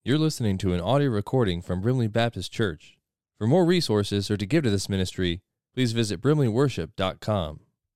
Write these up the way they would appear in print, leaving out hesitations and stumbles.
You're listening to an audio recording from Brimley Baptist Church. For more resources or to give to this ministry, please visit brimleyworship.com.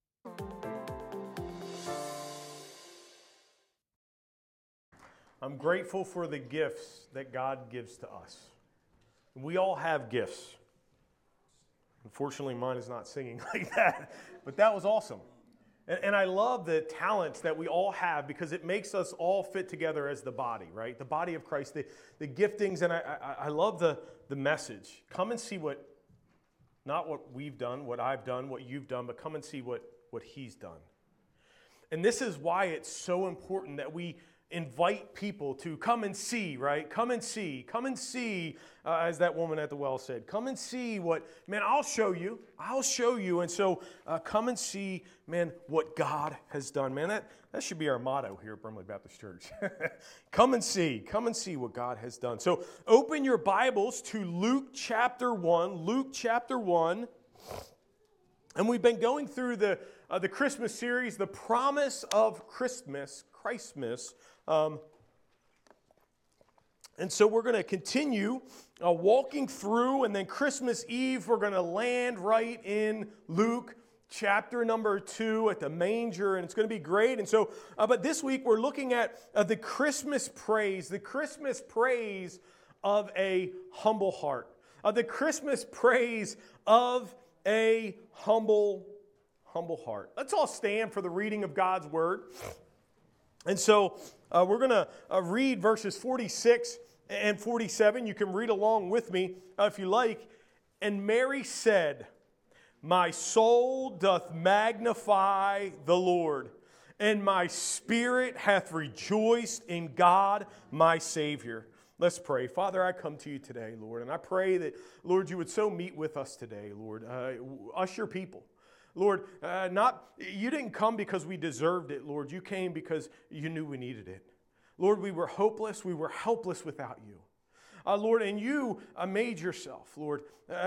I'm grateful for the gifts that God gives to us. We all have gifts. Unfortunately, mine is not singing like that, but that was awesome. And I love the talents that we all have because it makes us all fit together as the body, right? The body of Christ, the giftings, and I love the message. Come and see not what we've done, what I've done, what you've done, but come and see what He's done. And this is why it's so important that we invite people to come and see, right? Come and see, as that woman at the well said. Come and see I'll show you. And so come and see, what God has done. that should be our motto here at Brimley Baptist Church. Come and see what God has done. So open your Bibles to Luke chapter 1. And we've been going through the Christmas series, The Promise of Christmas. And so we're going to continue walking through, and then Christmas Eve, we're going to land right in Luke chapter number 2 at the manger, and it's going to be great. And so, but this week we're looking at the Christmas praise of a humble heart. The Christmas praise of a humble heart. Let's all stand for the reading of God's Word. And so we're going to read verses 46 and 47. You can read along with me if you like. And Mary said, "My soul doth magnify the Lord, and my spirit hath rejoiced in God my Savior." Let's pray. Father, I come to you today, Lord, and I pray that, Lord, you would so meet with us today, Lord, us your people. Lord, you didn't come because we deserved it, Lord. You came because you knew we needed it. Lord, we were hopeless. We were helpless without you. Lord, and you made yourself, Lord,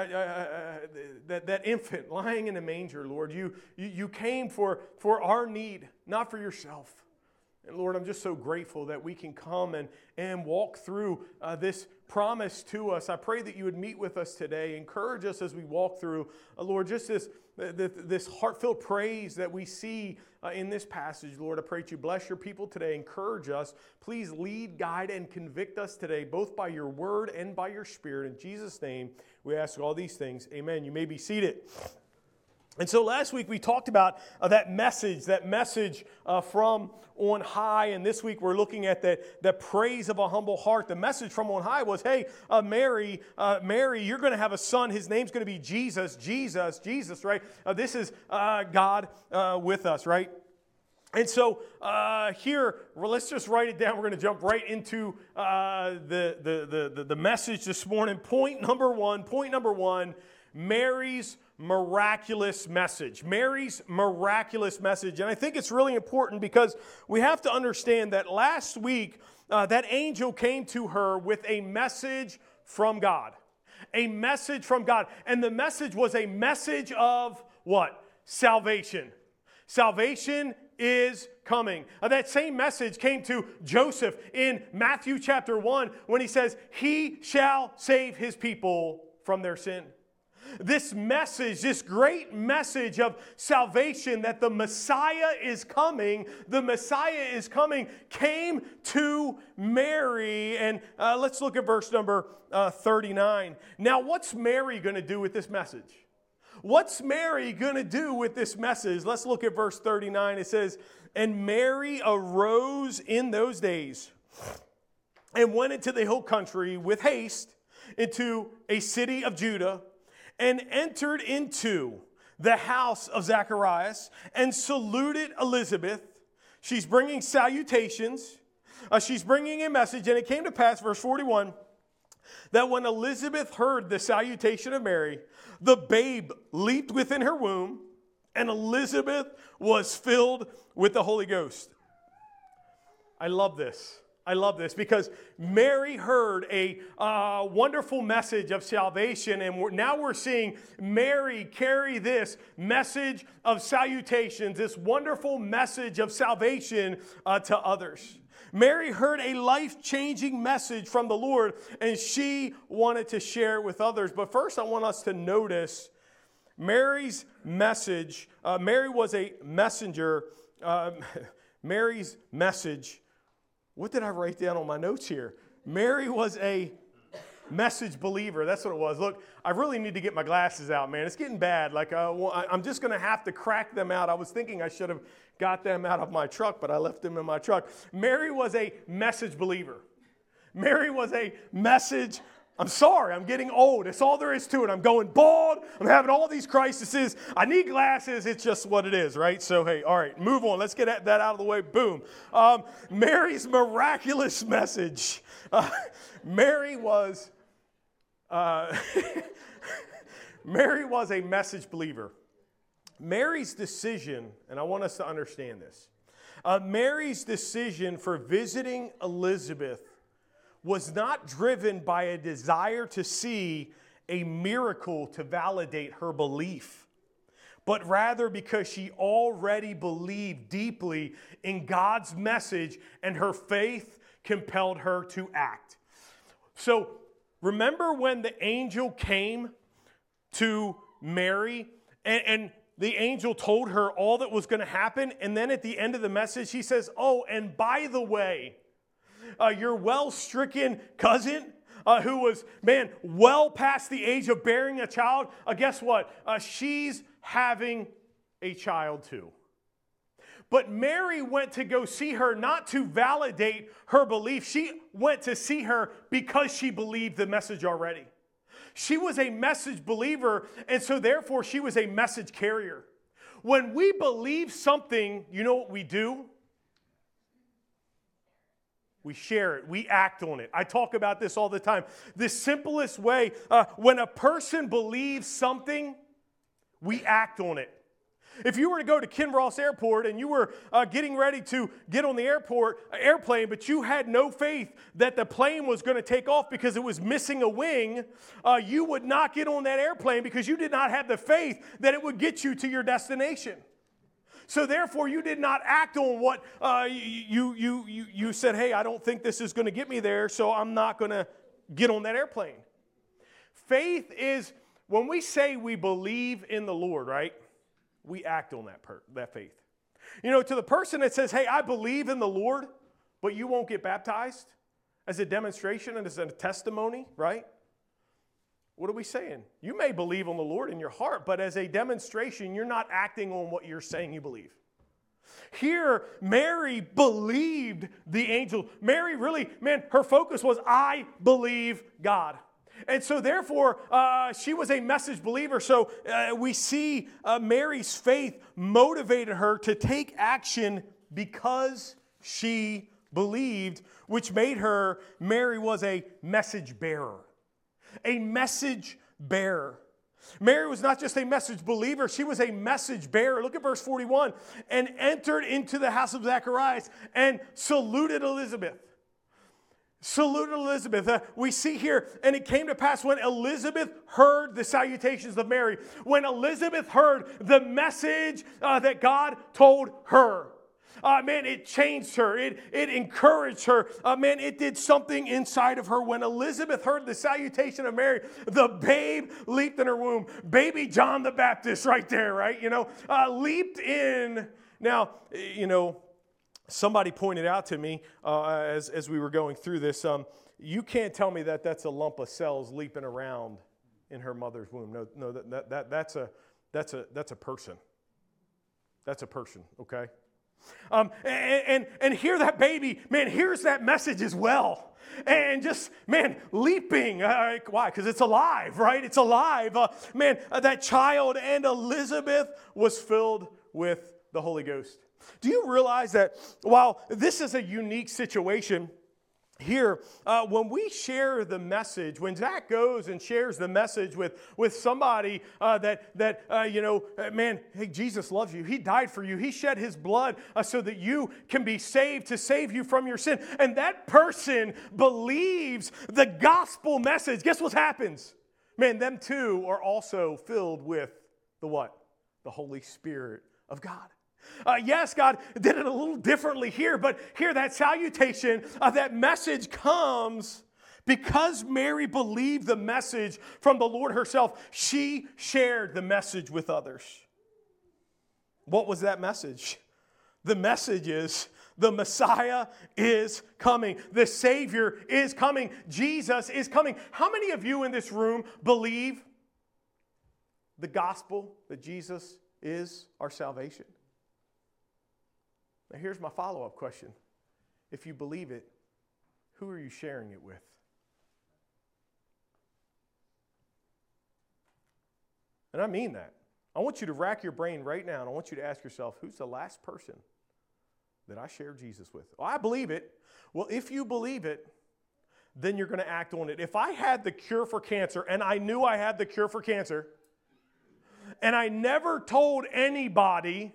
that infant lying in a manger, Lord. You came for our need, not for yourself. And Lord, I'm just so grateful that we can come and walk through this promise to us. I pray that you would meet with us today, encourage us as we walk through, Lord, just this heartfelt praise that we see in this passage. Lord, I pray that you bless your people today, encourage us. Please lead, guide, and convict us today, both by your word and by your spirit. In Jesus' name, we ask all these things. Amen. You may be seated. And so last week we talked about that message from on high, and this week we're looking at the praise of a humble heart. The message from on high was, hey, Mary, you're going to have a son. His name's going to be Jesus, right? This is God with us, right? And so here, let's just write it down. We're going to jump right into the message this morning. Point number one, Mary's miraculous message. Mary's miraculous message. And I think it's really important because we have to understand that last week, that angel came to her with a message from God. A message from God. And the message was a message of what? Salvation. Salvation is coming. That same message came to Joseph in Matthew chapter 1 when he says, "He shall save his people from their sin." This message, this great message of salvation that the Messiah is coming, came to Mary. And let's look at verse number 39. Now, what's Mary going to do with this message? What's Mary going to do with this message? Let's look at verse 39. It says, "And Mary arose in those days and went into the hill country with haste into a city of Judah, and entered into the house of Zacharias and saluted Elizabeth." She's bringing salutations. She's bringing a message. And it came to pass, verse 41, that when Elizabeth heard the salutation of Mary, the babe leaped within her womb, and Elizabeth was filled with the Holy Ghost. I love this. Because Mary heard a wonderful message of salvation, and now we're seeing Mary carry this message of salutations, this wonderful message of salvation to others. Mary heard a life-changing message from the Lord, and she wanted to share it with others. But first, I want us to notice Mary's message. Mary was a messenger. Mary's message. What did I write down on my notes here? Mary was a message believer. That's what it was. Look, I really need to get my glasses out, man. It's getting bad. Like, I'm just going to have to crack them out. I was thinking I should have got them out of my truck, but I left them in my truck. Mary was a message believer. Mary was a message. I'm sorry, I'm getting old. That's all there is to it. I'm going bald. I'm having all these crises. I need glasses. It's just what it is, right? So, hey, all right, move on. Let's get that out of the way. Boom. Mary's miraculous message. Mary was Mary was a message believer. Mary's decision, and I want us to understand this, Mary's decision for visiting Elizabeth was not driven by a desire to see a miracle to validate her belief, but rather because she already believed deeply in God's message and her faith compelled her to act. So, remember when the angel came to Mary and the angel told her all that was going to happen, and then at the end of the message he says, oh, and by the way, your well-stricken cousin who was, well past the age of bearing a child, guess what? She's having a child too. But Mary went to go see her not to validate her belief. She went to see her because she believed the message already. She was a message believer, and so therefore she was a message carrier. When we believe something, you know what we do? We share it. We act on it. I talk about this all the time. The simplest way, when a person believes something, we act on it. If you were to go to Kinross Airport and you were getting ready to get on the airplane, but you had no faith that the plane was going to take off because it was missing a wing, you would not get on that airplane because you did not have the faith that it would get you to your destination. So therefore, you did not act on what you said, hey, I don't think this is going to get me there, so I'm not going to get on that airplane. Faith is, when we say we believe in the Lord, right? We act on that faith. You know, to the person that says, hey, I believe in the Lord, but you won't get baptized as a demonstration and as a testimony, right? What are we saying? You may believe on the Lord in your heart, but as a demonstration, you're not acting on what you're saying you believe. Here, Mary believed the angel. Mary really, her focus was, I believe God. And so therefore, she was a message believer. So we see Mary's faith motivated her to take action because she believed, which made her, Mary was a message bearer. A message bearer. Mary was not just a message believer, she was a message bearer. Look at verse 41. And entered into the house of Zacharias and saluted Elizabeth. Saluted Elizabeth. We see here, and it came to pass when Elizabeth heard the salutations of Mary, when Elizabeth heard the message that God told her. It changed her. It encouraged her. It did something inside of her. When Elizabeth heard the salutation of Mary, the babe leaped in her womb. Baby John the Baptist right there, right? Leaped in. Now, somebody pointed out to me as we were going through this, you can't tell me that that's a lump of cells leaping around in her mother's womb. No, that's a person. That's a person, okay? And hear that baby, here's that message as well. And just, leaping. Why? Because it's alive, right? It's alive. That child, and Elizabeth was filled with the Holy Ghost. Do you realize that while this is a unique situation here, when we share the message, when Zach goes and shares the message with somebody hey, Jesus loves you. He died for you. He shed his blood so that you can be saved, to save you from your sin. And that person believes the gospel message. Guess what happens? Them too are also filled with the what? The Holy Spirit of God. Yes, God did it a little differently here, but here that salutation, that message comes because Mary believed the message from the Lord herself. She shared the message with others. What was that message? The message is the Messiah is coming. The Savior is coming. Jesus is coming. How many of you in this room believe the gospel that Jesus is our salvation? Now here's my follow-up question. If you believe it, who are you sharing it with? And I mean that. I want you to rack your brain right now, and I want you to ask yourself, who's the last person that I shared Jesus with? Oh, I believe it. Well, if you believe it, then you're going to act on it. If I had the cure for cancer, and I knew I had the cure for cancer, and I never told anybody,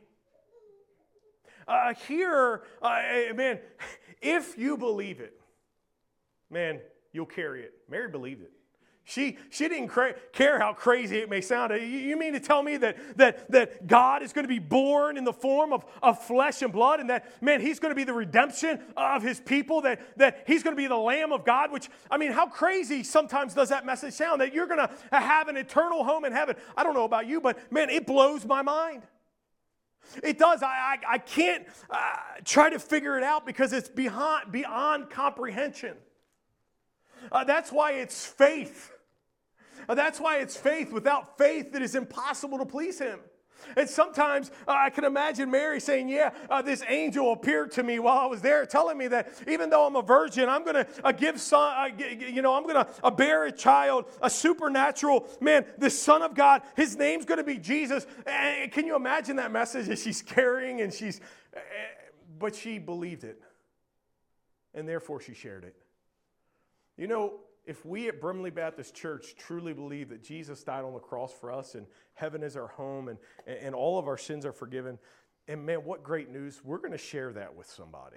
man, if you believe it, man, you'll carry it. Mary believed it. She didn't care how crazy it may sound. You mean to tell me that God is going to be born in the form of flesh and blood, and that, man, He's going to be the redemption of His people, that He's going to be the Lamb of God? Which, I mean, how crazy sometimes does that message sound, that you're going to have an eternal home in heaven? I don't know about you, but, man, it blows my mind. It does. I can't try to figure it out because it's beyond comprehension. That's why it's faith. That's why it's faith. Without faith, it is impossible to please Him. And sometimes I can imagine Mary saying, this angel appeared to me while I was there, telling me that even though I'm a virgin, I'm going to I'm going to bear a child, a supernatural, man, the Son of God. His name's going to be Jesus. And can you imagine that message that she's carrying? But she believed it. And therefore she shared it. You know, if we at Brimley Baptist Church truly believe that Jesus died on the cross for us and heaven is our home and all of our sins are forgiven, and man, what great news, we're going to share that with somebody.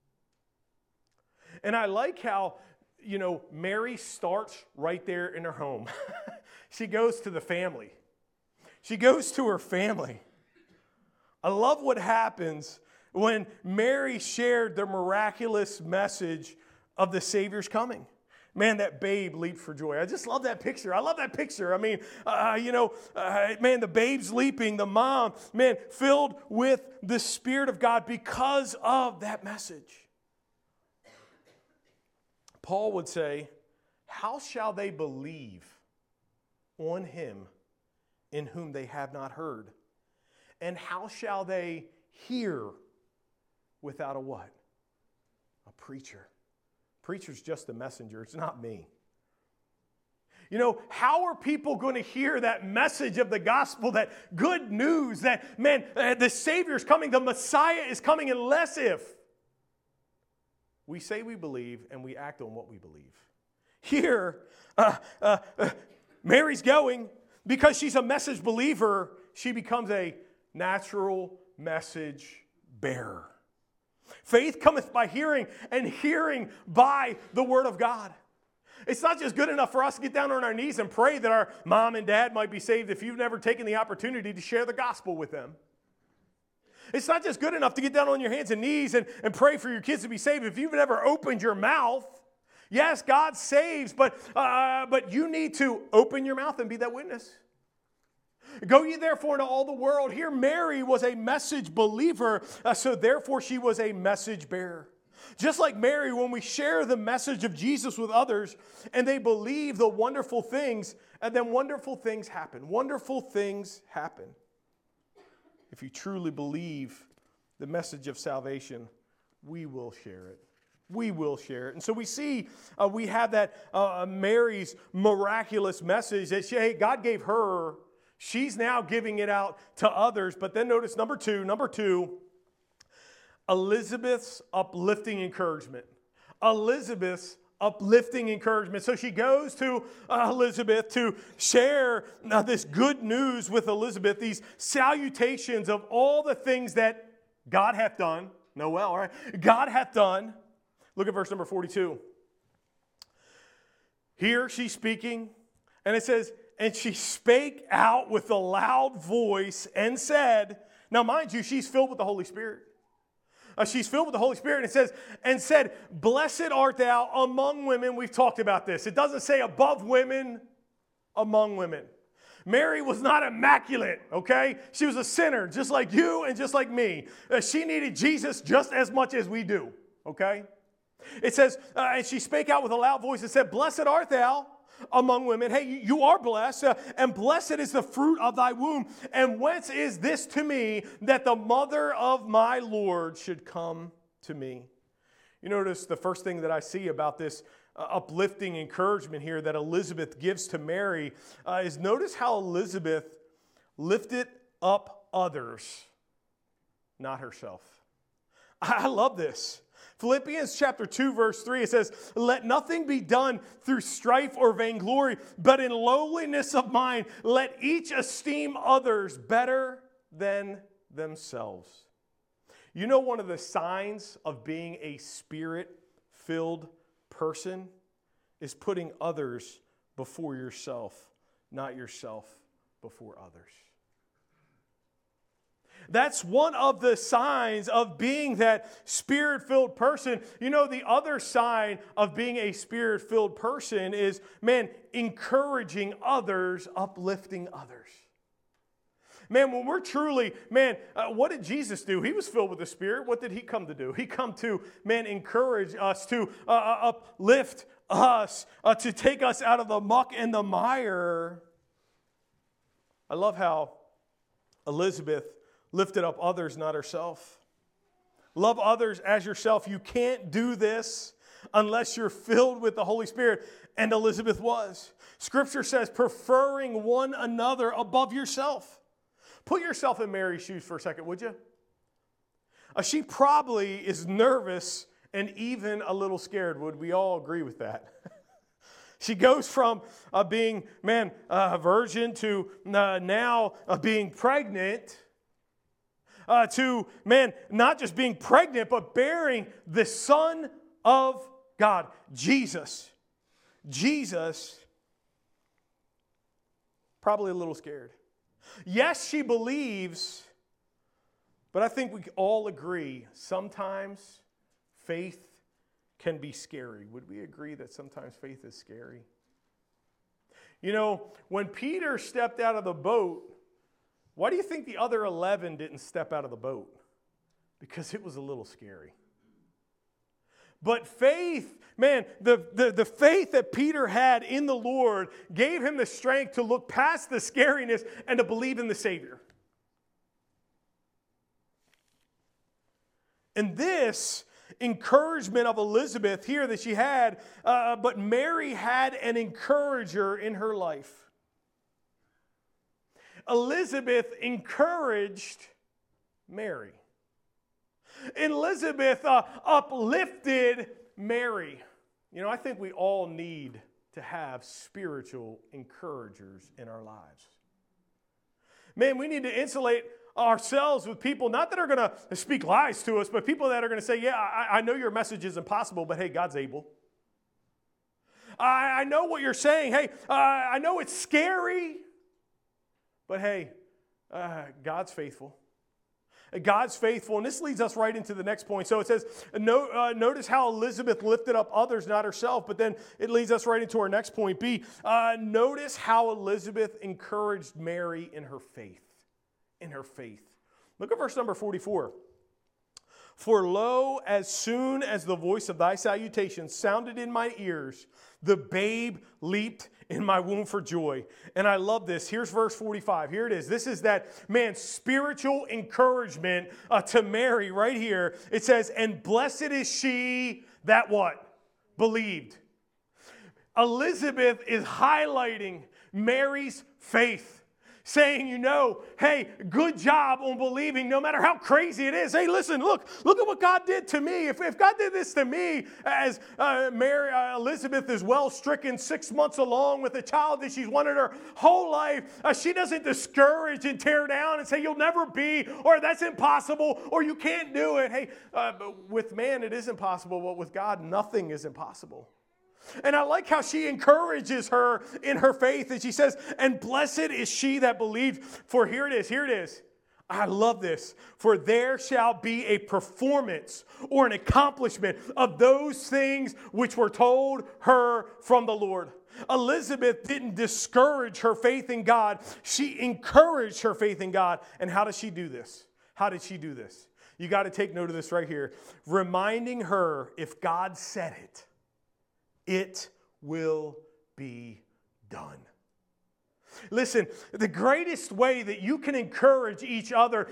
And I like how, Mary starts right there in her home. She goes to the family. She goes to her family. I love what happens when Mary shared the miraculous message of the Savior's coming. Man, that babe leaped for joy. I just love that picture. I love that picture. I mean, man, the babe's leaping, the mom, man, filled with the Spirit of God because of that message. Paul would say, how shall they believe on Him in whom they have not heard? And how shall they hear without a what? A preacher. Preacher's just a messenger. It's not me. How are people going to hear that message of the gospel, that good news, that, man, the Savior's coming, the Messiah is coming, unless if we say we believe and we act on what we believe? Here, Mary's going, because she's a message believer, she becomes a natural message bearer. Faith cometh by hearing, and hearing by the Word of God. It's not just good enough for us to get down on our knees and pray that our mom and dad might be saved if you've never taken the opportunity to share the gospel with them. It's not just good enough to get down on your hands and knees and pray for your kids to be saved if you've never opened your mouth. Yes, God saves, but you need to open your mouth and be that witness. Go ye therefore into all the world. Here Mary was a message believer, so therefore she was a message bearer. Just like Mary, when we share the message of Jesus with others and they believe the wonderful things, and then wonderful things happen. Wonderful things happen. If you truly believe the message of salvation, we will share it. We will share it. And so we see, we have that Mary's miraculous message that God gave her. She's now giving it out to others. But then notice number two, Elizabeth's uplifting encouragement. Elizabeth's uplifting encouragement. So she goes to Elizabeth to share this good news with Elizabeth, these salutations of all the things that God hath done. Noel, all right? God hath done. Look at verse number 42. Here she's speaking, and it says, and she spake out with a loud voice and said, Now, mind you, she's filled with the Holy Spirit. She's filled with the Holy Spirit, and it says, and said, blessed art thou among women. We've talked about this. It doesn't say above women, among women. Mary was not immaculate, okay? She was a sinner, just like you and just like me. She needed Jesus just as much as we do, okay? It says, and she spake out with a loud voice and said, blessed art thou among women. Hey, you are blessed, and blessed is the fruit of thy womb. And whence is this to me that the mother of my Lord should come to me? You notice the first thing that I see about this uplifting encouragement here that Elizabeth gives to Mary is notice how Elizabeth lifted up others, not herself. I love this. Philippians chapter 2, verse 3, it says, let nothing be done through strife or vainglory, but in lowliness of mind, let each esteem others better than themselves. You know, one of the signs of being a spirit-filled person is putting others before yourself, not yourself before others. That's one of the signs of being that spirit-filled person. You know, the other sign of being a spirit-filled person is, man, encouraging others, uplifting others. Man, when we're truly, what did Jesus do? He was filled with the Spirit. What did he come to do? He come to, encourage us, to uplift us, to take us out of the muck and the mire. I love how Elizabeth lifted up others, not herself. Love others as yourself. You can't do this unless you're filled with the Holy Spirit. And Elizabeth was. Scripture says, preferring one another above yourself. Put yourself in Mary's shoes for a second, would you? She probably is nervous and even a little scared. Would we all agree with that? She goes from being, a virgin to now being pregnant. To, not just being pregnant, but bearing the Son of God, Jesus. Jesus, probably a little scared. Yes, she believes, but I think we all agree sometimes faith can be scary. Would we agree that sometimes faith is scary? You know, when Peter stepped out of the boat, why do you think the other 11 didn't step out of the boat? Because it was a little scary. But faith, the faith that Peter had in the Lord gave him the strength to look past the scariness and to believe in the Savior. And this encouragement of Elizabeth here that she had, but Mary had an encourager in her life. Elizabeth encouraged Mary. Elizabeth uplifted Mary. You know, I think we all need to have spiritual encouragers in our lives. Man, we need to insulate ourselves with people, not that are going to speak lies to us, but people that are going to say, yeah, I know your message is impossible, but hey, God's able. I know what you're saying. Hey, I know it's scary, but hey, God's faithful. God's faithful. And this leads us right into the next point. So it says, notice how Elizabeth lifted up others, not herself. But then it leads us right into our next point. B, notice how Elizabeth encouraged Mary in her faith. In her faith. Look at verse number 44. For lo, as soon as the voice of thy salutation sounded in my ears, the babe leaped in my womb for joy. And I love this. Here's verse 45. Here it is. This is that, spiritual encouragement to Mary right here. It says, and blessed is she that what? Believed. Elizabeth is highlighting Mary's faith. Saying, hey, good job on believing no matter how crazy it is. Hey, listen, look at what God did to me. If God did this to me as Elizabeth is well stricken 6 months along with a child that she's wanted her whole life, she doesn't discourage and tear down and say, you'll never be, or that's impossible, or you can't do it. Hey, with man it is impossible, but with God nothing is impossible. And I like how she encourages her in her faith. And she says, and blessed is she that believed. For here it is. I love this. For there shall be a performance or an accomplishment of those things which were told her from the Lord. Elizabeth didn't discourage her faith in God. She encouraged her faith in God. And how does she do this? How did she do this? You got to take note of this right here. Reminding her, if God said it, it will be done. Listen, the greatest way that you can encourage each other,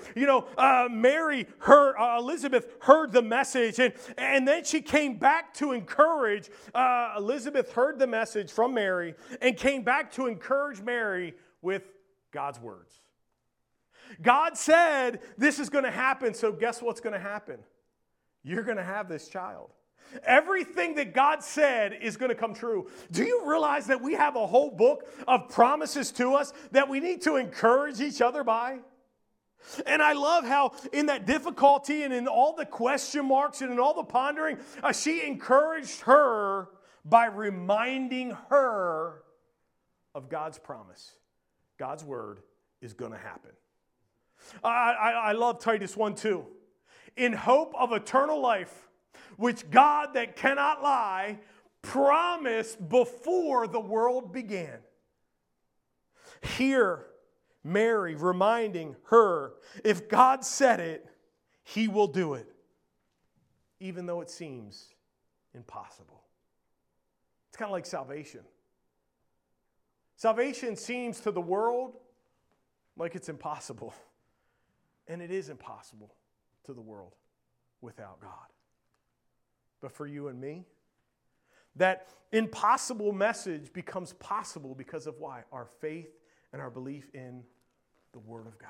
Elizabeth heard the message, and then she came back to encourage. Elizabeth heard the message from Mary and came back to encourage Mary with God's words. God said this is going to happen, so guess what's going to happen? You're going to have this child. Everything that God said is going to come true. Do you realize that we have a whole book of promises to us that we need to encourage each other by? And I love how in that difficulty and in all the question marks and in all the pondering, she encouraged her by reminding her of God's promise. God's word is going to happen. I love Titus 1:2. In hope of eternal life, which God that cannot lie promised before the world began. Here, Mary reminding her, if God said it, He will do it, even though it seems impossible. It's kind of like salvation. Salvation seems to the world like it's impossible. And it is impossible to the world without God. But for you and me, that impossible message becomes possible because of why? Our faith and our belief in the Word of God.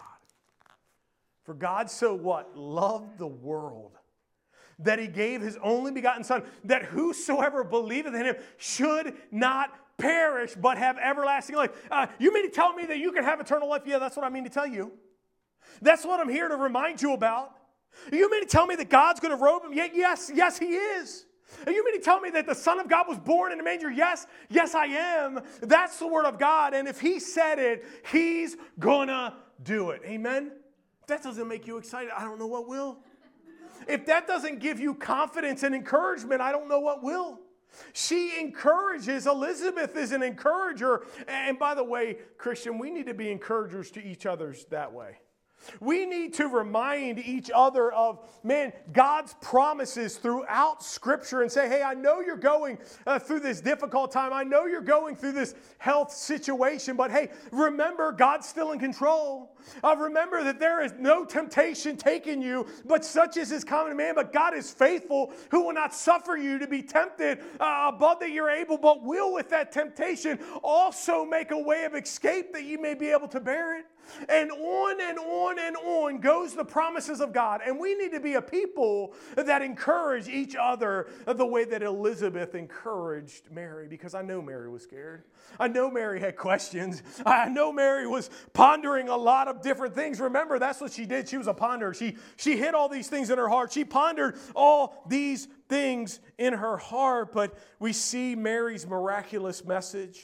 For God so what? Loved the world, that He gave His only begotten Son, that whosoever believeth in Him should not perish, but have everlasting life. You mean to tell me that you can have eternal life? Yeah, that's what I mean to tell you. That's what I'm here to remind you about. You mean to tell me that God's going to robe Him? Yes, He is. You mean to tell me that the Son of God was born in a manger? Yes, I am. That's the Word of God. And if He said it, He's going to do it. Amen? If that doesn't make you excited, I don't know what will. If that doesn't give you confidence and encouragement, I don't know what will. She encourages. Elizabeth is an encourager. And by the way, Christian, we need to be encouragers to each other that way. We need to remind each other of, God's promises throughout Scripture and say, hey, I know you're going through this difficult time. I know you're going through this health situation, but hey, remember, God's still in control. Remember that there is no temptation taking you, but such is His common man. But God is faithful, who will not suffer you to be tempted above that you're able, but will with that temptation also make a way of escape that you may be able to bear it. And on and on and on goes the promises of God. And we need to be a people that encourage each other the way that Elizabeth encouraged Mary, because I know Mary was scared. I know Mary had questions. I know Mary was pondering a lot of different things. Remember, that's what she did. She was a ponderer. She hid all these things in her heart. She pondered all these things in her heart. But we see Mary's miraculous message.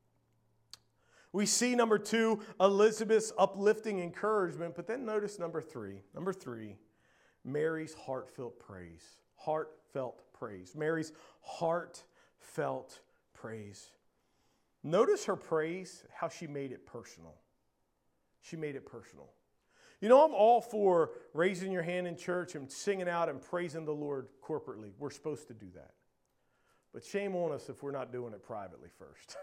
We see, number 2, Elizabeth's uplifting encouragement. But then notice number 3. Number 3, Mary's heartfelt praise. Heartfelt praise. Mary's heartfelt praise. Notice her praise, how she made it personal. She made it personal. You know, I'm all for raising your hand in church and singing out and praising the Lord corporately. We're supposed to do that. But shame on us if we're not doing it privately first.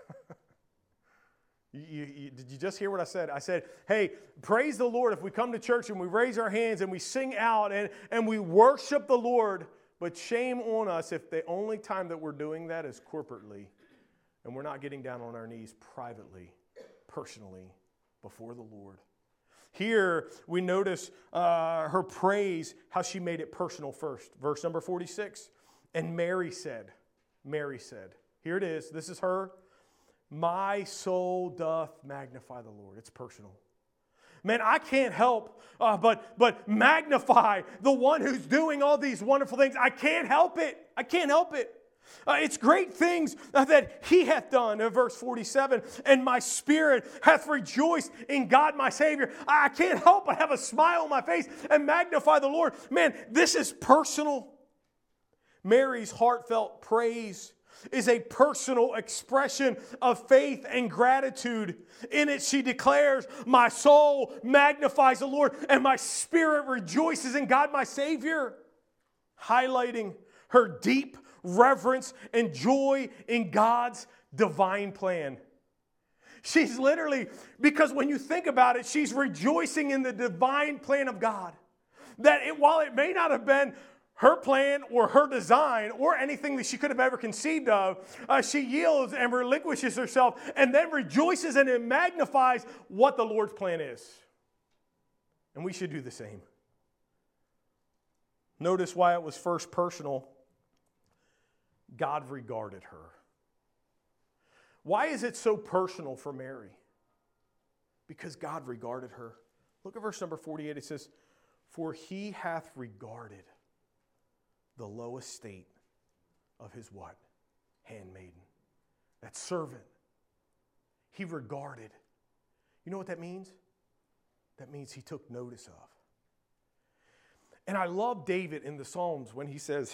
Did you just hear what I said? I said, hey, praise the Lord if we come to church and we raise our hands and we sing out and we worship the Lord. But shame on us if the only time that we're doing that is corporately and we're not getting down on our knees privately, personally, before the Lord. Here we notice her praise, how she made it personal first. Verse number 46. And Mary said, here it is, this is her. My soul doth magnify the Lord. It's personal. Man, I can't help but magnify the one who's doing all these wonderful things. I can't help it. It's great things that he hath done. In verse 47, and my spirit hath rejoiced in God my Savior. I can't help but have a smile on my face and magnify the Lord. Man, this is personal. Mary's heartfelt praise is a personal expression of faith and gratitude. In it she declares, my soul magnifies the Lord and my spirit rejoices in God my Savior. Highlighting her deep reverence and joy in God's divine plan. She's literally, because when you think about it, she's rejoicing in the divine plan of God. That while it may not have been her plan or her design or anything that she could have ever conceived of, she yields and relinquishes herself and then rejoices and it magnifies what the Lord's plan is. And we should do the same. Notice why it was first personal. God regarded her. Why is it so personal for Mary? Because God regarded her. Look at verse number 48. It says, for he hath regarded the low estate of his what? Handmaiden. That servant. He regarded. You know what that means? That means he took notice of. And I love David in the Psalms when he says,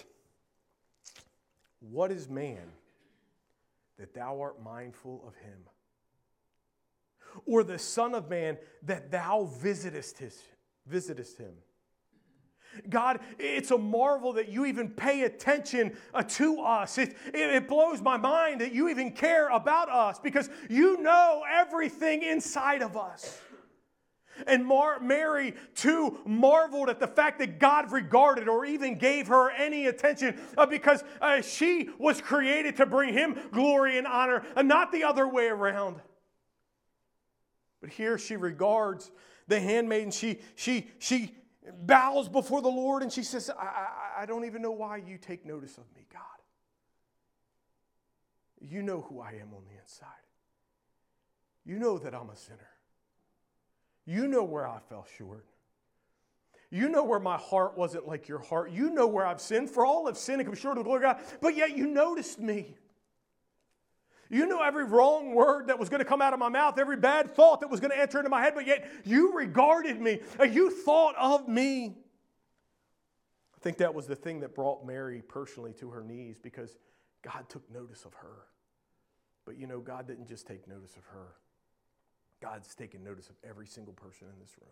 what is man that thou art mindful of him? Or the son of man that thou visitest him? God, it's a marvel that you even pay attention to us. It blows my mind that you even care about us because you know everything inside of us. And Mary, too, marveled at the fact that God regarded or even gave her any attention because she was created to bring him glory and honor and not the other way around. But here she regards the handmaiden. She bows before the Lord and she says, I don't even know why you take notice of me, God. You know who I am on the inside. You know that I'm a sinner. You know where I fell short. You know where my heart wasn't like your heart. You know where I've sinned. For all have sinned and come short of the glory of God. But yet you noticed me. You knew every wrong word that was going to come out of my mouth, every bad thought that was going to enter into my head, but yet you regarded me. You thought of me. I think that was the thing that brought Mary personally to her knees because God took notice of her. But you know, God didn't just take notice of her. God's taken notice of every single person in this room.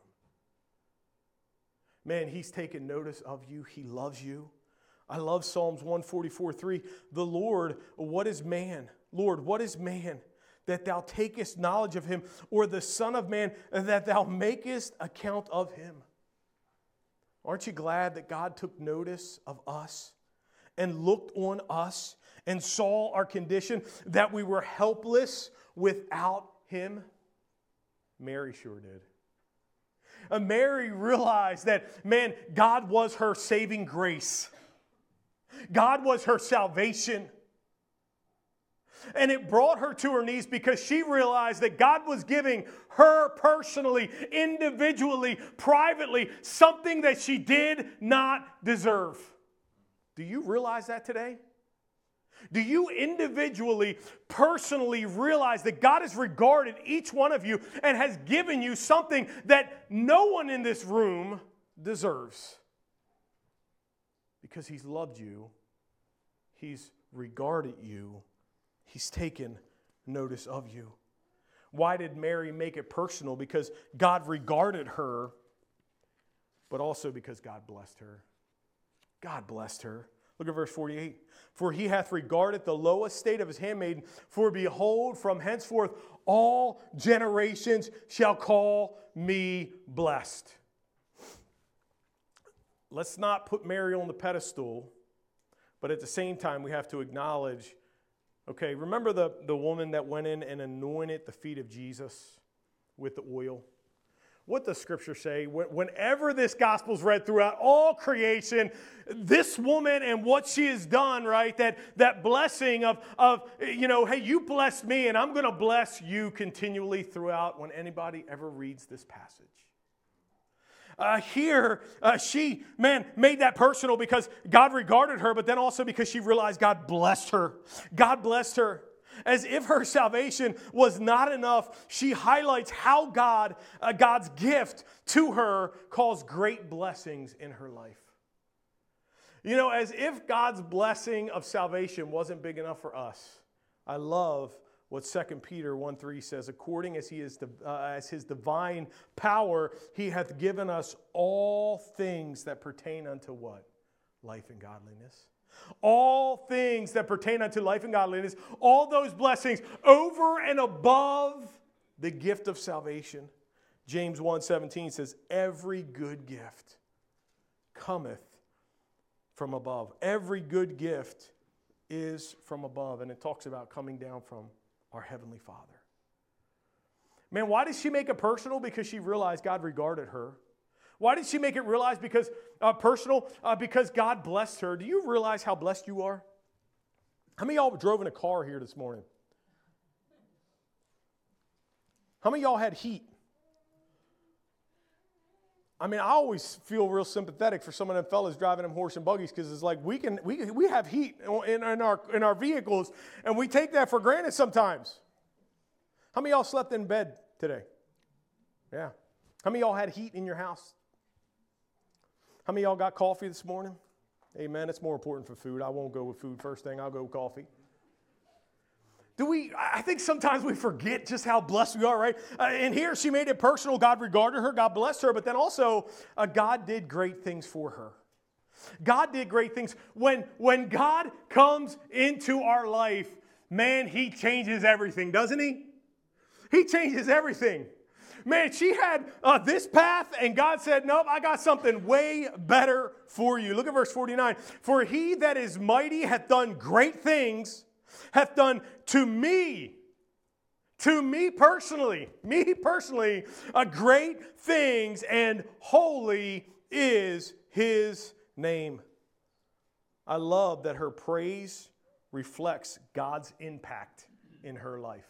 Man, he's taken notice of you. He loves you. I love Psalms 144:3. The Lord, what is man? Lord, what is man that thou takest knowledge of him, or the Son of Man that thou makest account of him? Aren't you glad that God took notice of us and looked on us and saw our condition, that we were helpless without him? Mary sure did. Mary realized that, man, God was her saving grace. God was her salvation. And it brought her to her knees because she realized that God was giving her personally, individually, privately, something that she did not deserve. Do you realize that today? Do you individually, personally realize that God has regarded each one of you and has given you something that no one in this room deserves? Because he's loved you, he's regarded you, he's taken notice of you. Why did Mary make it personal? Because God regarded her, but also because God blessed her. God blessed her. Look at verse 48. For he hath regarded the low estate of his handmaiden, for behold, from henceforth all generations shall call me blessed. Let's not put Mary on the pedestal, but at the same time we have to acknowledge, okay, remember the woman that went in and anointed the feet of Jesus with the oil? What does Scripture say? Whenever this gospel is read throughout all creation, this woman and what she has done, right? That blessing of hey, you blessed me and I'm going to bless you continually throughout when anybody ever reads this passage. here, she, made that personal because God regarded her, but then also because she realized God blessed her. God blessed her. As if her salvation was not enough, she highlights how God's gift to her caused great blessings in her life. You know, as if God's blessing of salvation wasn't big enough for us, I love what 2 Peter 1:3 says, according as as his divine power, he hath given us all things that pertain unto what? Life and godliness. All things that pertain unto life and godliness, all those blessings over and above the gift of salvation. James 1:17 says, every good gift cometh from above. Every good gift is from above. And it talks about coming down from our Heavenly Father. Man, why did she make it personal? Because she realized God regarded her. Why did she make it personal? Because God blessed her. Do you realize how blessed you are? How many of y'all drove in a car here this morning? How many of y'all had heat? I mean, I always feel real sympathetic for some of them fellas driving them horse and buggies because it's like we have heat in our vehicles and we take that for granted sometimes. How many of y'all slept in bed today? Yeah. How many of y'all had heat in your house? How many of y'all got coffee this morning? Amen. It's more important for food. I won't go with food first thing. I'll go with coffee. I think sometimes we forget just how blessed we are, right? And here she made it personal. God regarded her. God blessed her. But then also, God did great things for her. God did great things. When God comes into our life, man, He changes everything, doesn't He? He changes everything. Man, she had this path, and God said, nope, I got something way better for you. Look at verse 49. For He that is mighty hath done great things, hath done to me personally, great things, and holy is His name. I love that her praise reflects God's impact in her life.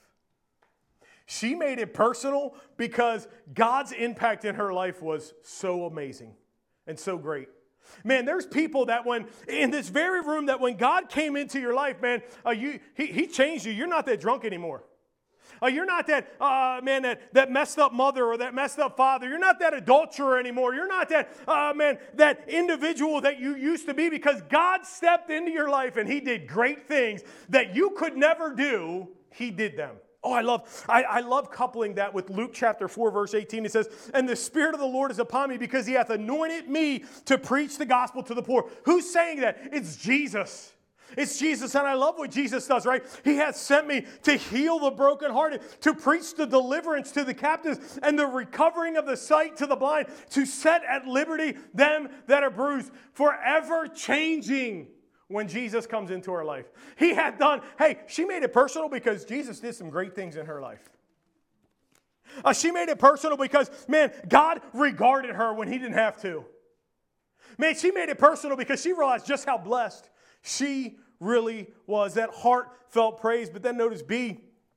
She made it personal because God's impact in her life was so amazing and so great. Man, there's people that in this very room, that when God came into your life, man, He changed you. You're not that drunk anymore. You're not that, that messed up mother or that messed up father. You're not that adulterer anymore. You're not that, that individual that you used to be, because God stepped into your life and He did great things that you could never do. He did them. Oh, I love coupling that with Luke chapter 4, verse 18. It says, and the Spirit of the Lord is upon me because He hath anointed me to preach the gospel to the poor. Who's saying that? It's Jesus. It's Jesus, and I love what Jesus does, right? He has sent me to heal the brokenhearted, to preach the deliverance to the captives, and the recovering of the sight to the blind, to set at liberty them that are bruised, forever changing when Jesus comes into our life. She made it personal because Jesus did some great things in her life. She made it personal because, man, God regarded her when He didn't have to. Man, she made it personal because she realized just how blessed she really was. That heartfelt praise. But then notice B.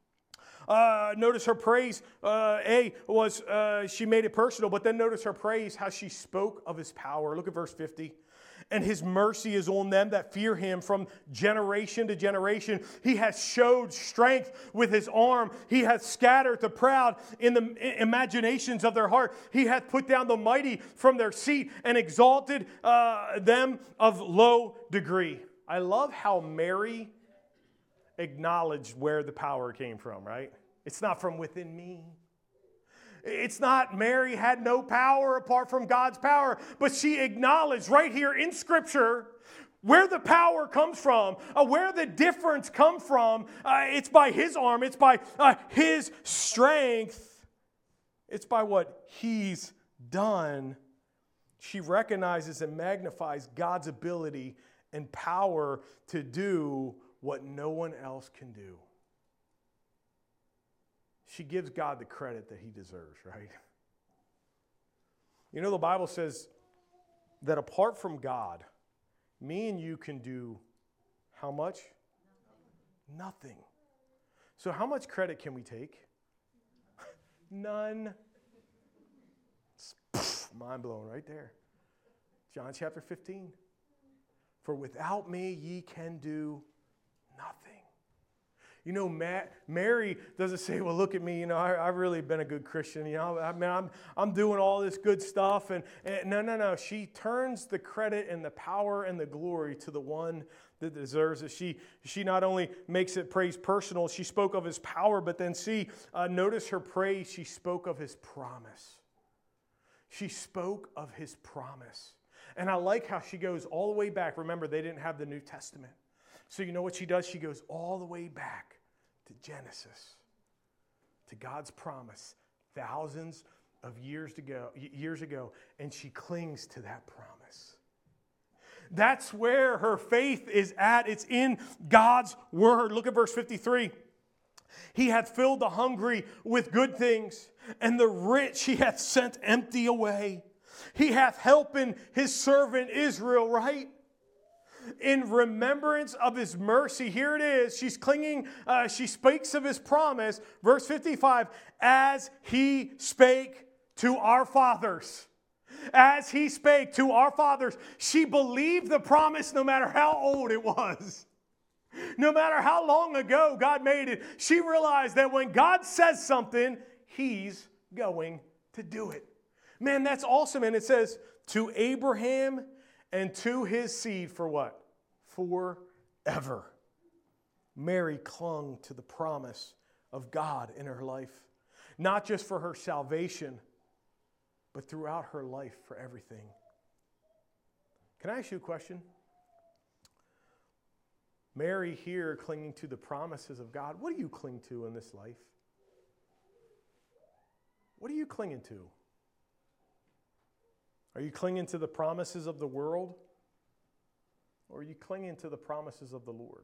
Notice her praise. A was she made it personal. But then notice her praise, how she spoke of His power. Look at verse 50. And His mercy is on them that fear Him from generation to generation. He has showed strength with His arm. He hath scattered the proud in the imaginations of their heart. He hath put down the mighty from their seat and exalted them of low degree. I love how Mary acknowledged where the power came from, right? It's not from within me. It's not Mary had no power apart from God's power, but she acknowledged right here in Scripture where the power comes from, where the difference comes from. It's by His arm. It's by His strength. It's by what He's done. She recognizes and magnifies God's ability and power to do what no one else can do. She gives God the credit that He deserves, right? You know, the Bible says that apart from God, me and you can do how much? Nothing. So how much credit can we take? None. Mind blown right there. John chapter 15. For without me ye can do nothing. You know, Mary doesn't say, well, look at me, I've really been a good Christian, I'm doing all this good stuff. And no. She turns the credit and the power and the glory to the one that deserves it. She not only makes it praise personal, she spoke of his power, but then notice her praise, she spoke of his promise. She spoke of his promise. And I like how she goes all the way back. Remember, they didn't have the New Testament. So you know what she does? She goes all the way back to Genesis, to God's promise, thousands of years ago, and she clings to that promise. That's where her faith is at. It's in God's word. Look at verse 53. He hath filled the hungry with good things, and the rich he hath sent empty away. He hath helped his servant Israel, right? In remembrance of his mercy. Here it is. She's clinging. She speaks of his promise. Verse 55, as he spake to our fathers. As he spake to our fathers. She believed the promise no matter how old it was. No matter how long ago God made it. She realized that when God says something, he's going to do it. Man, that's awesome. And it says, to Abraham and to his seed for what? Forever. Mary clung to the promise of God in her life. Not just for her salvation, but throughout her life for everything. Can I ask you a question? Mary here clinging to the promises of God. What do you cling to in this life? What are you clinging to? Are you clinging to the promises of the world? Or are you clinging to the promises of the Lord?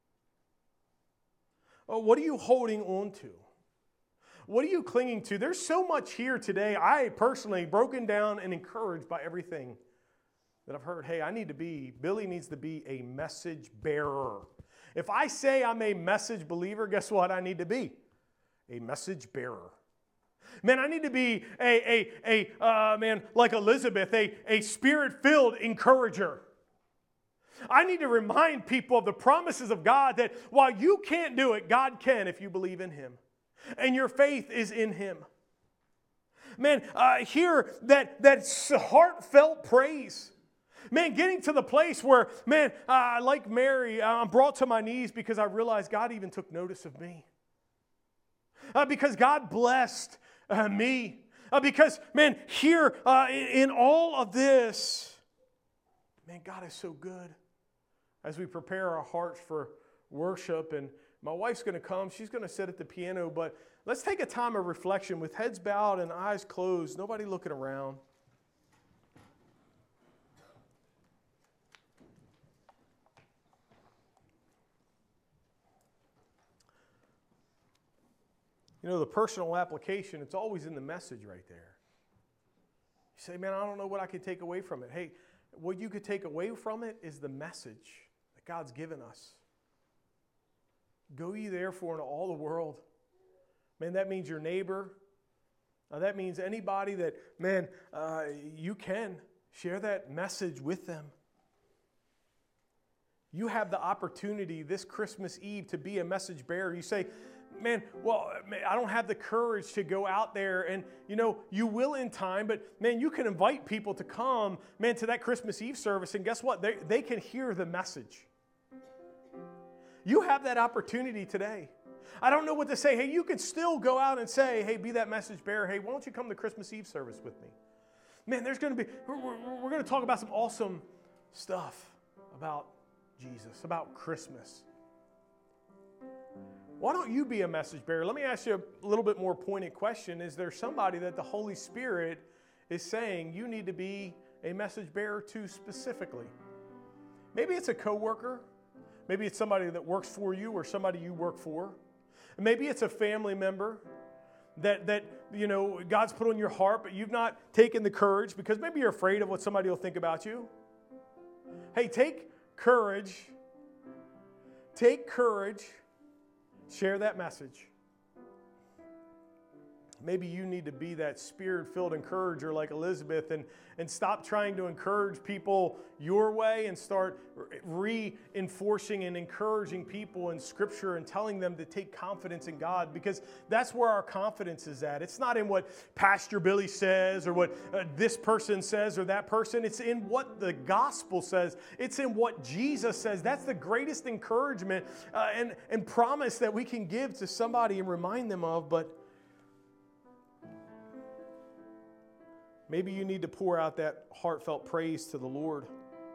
Oh, what are you holding on to? What are you clinging to? There's so much here today. I personally broken down and encouraged by everything that I've heard. Hey, Billy needs to be a message bearer. If I say I'm a message believer, guess what I need to be? A message bearer. Man, I need to be man, like Elizabeth, a spirit-filled encourager. I need to remind people of the promises of God that while you can't do it, God can if you believe in Him. And your faith is in Him. Man, hear that heartfelt praise. Man, getting to the place where, man, like Mary, I'm brought to my knees because I realized God even took notice of me. Because God blessed me. Because, man, here in all of this, man, God is so good. As we prepare our hearts for worship, and my wife's going to come. She's going to sit at the piano, but let's take a time of reflection with heads bowed and eyes closed, nobody looking around. You know, the personal application, it's always in the message right there. You say, man, I don't know what I could take away from it. Hey, what you could take away from it is the message that God's given us. Go ye therefore into all the world. Man, that means your neighbor. That means anybody that, man, you can share that message with them. You have the opportunity this Christmas Eve to be a message bearer. You say, man, I don't have the courage to go out there, and you will in time, but man, you can invite people to come, man, to that Christmas Eve service, and guess what? They can hear the message. You have that opportunity today. I don't know what to say. Hey, you can still go out and say, hey, be that message bearer. Hey, why don't you come to Christmas Eve service with me? Man, we're going to talk about some awesome stuff about Jesus, about Christmas. Why don't you be a message bearer? Let me ask you a little bit more pointed question. Is there somebody that the Holy Spirit is saying you need to be a message bearer to specifically? Maybe it's a coworker. Maybe it's somebody that works for you or somebody you work for. Maybe it's a family member that God's put on your heart, but you've not taken the courage because maybe you're afraid of what somebody will think about you. Hey, take courage. Take courage. Share that message. maybe you need to be that Spirit-filled encourager like Elizabeth and stop trying to encourage people your way and start reinforcing and encouraging people in Scripture and telling them to take confidence in God, because that's where our confidence is at. It's not in what Pastor Billy says or what this person says or that person. It's in what the gospel says. It's in what Jesus says. That's the greatest encouragement and promise that we can give to somebody and remind them of. But maybe you need to pour out that heartfelt praise to the Lord.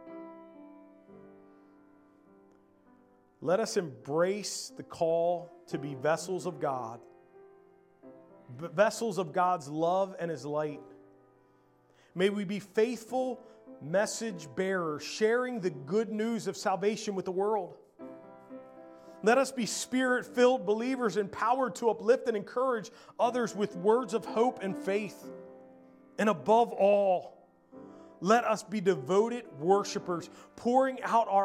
Let us embrace the call to be vessels of God, vessels of God's love and His light. May we be faithful message bearers, sharing the good news of salvation with the world. Let us be Spirit-filled believers, empowered to uplift and encourage others with words of hope and faith. And above all, let us be devoted worshipers, pouring out our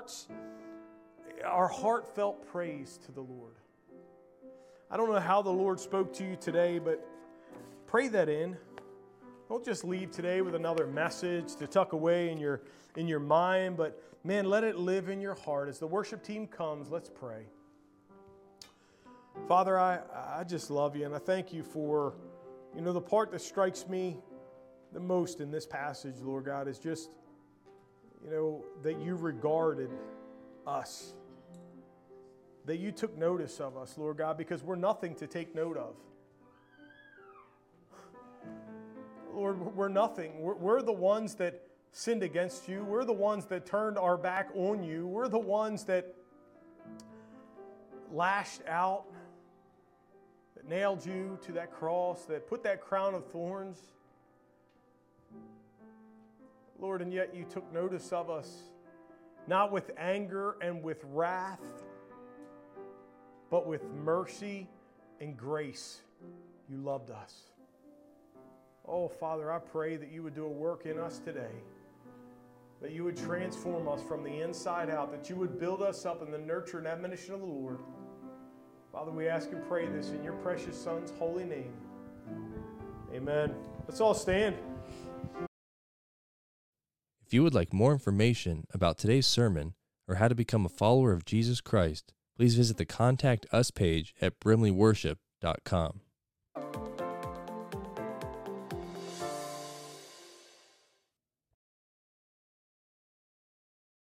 heartfelt praise to the Lord. I don't know how the Lord spoke to you today, but pray that in. Don't just leave today with another message to tuck away in your mind, but man, let it live in your heart. As the worship team comes, let's pray. Father, I just love you, and I thank you for, the part that strikes me the most in this passage, Lord God, is just, that you regarded us. That you took notice of us, Lord God, because we're nothing to take note of. Lord, we're nothing. We're the ones that sinned against you. We're the ones that turned our back on you. We're the ones that lashed out, that nailed you to that cross, that put that crown of thorns. Lord, and yet you took notice of us, not with anger and with wrath, but with mercy and grace. You loved us. Oh, Father, I pray that you would do a work in us today, that you would transform us from the inside out, that you would build us up in the nurture and admonition of the Lord. Father, we ask and pray this in your precious Son's holy name. Amen. Let's all stand. If you would like more information about today's sermon or how to become a follower of Jesus Christ, please visit the Contact Us page at brimleyworship.com.